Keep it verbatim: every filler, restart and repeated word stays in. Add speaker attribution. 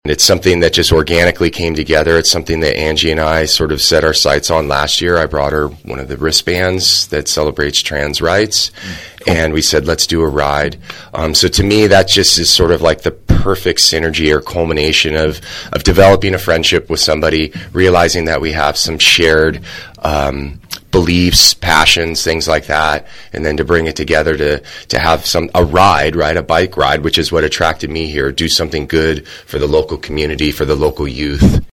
Speaker 1: It's something that just organically came together. It's something that Angie and I sort of set our sights on last year. I brought her one of the wristbands that celebrates trans rights, cool. and we said, let's do a ride. Um, so to me, that just is sort of like the perfect synergy or culmination of, of developing a friendship with somebody, realizing that we have some shared um, beliefs, passions, things like that, and then to bring it together to to have some a ride, right, a bike ride, which is what attracted me here. Do something good for the local community, for the local youth.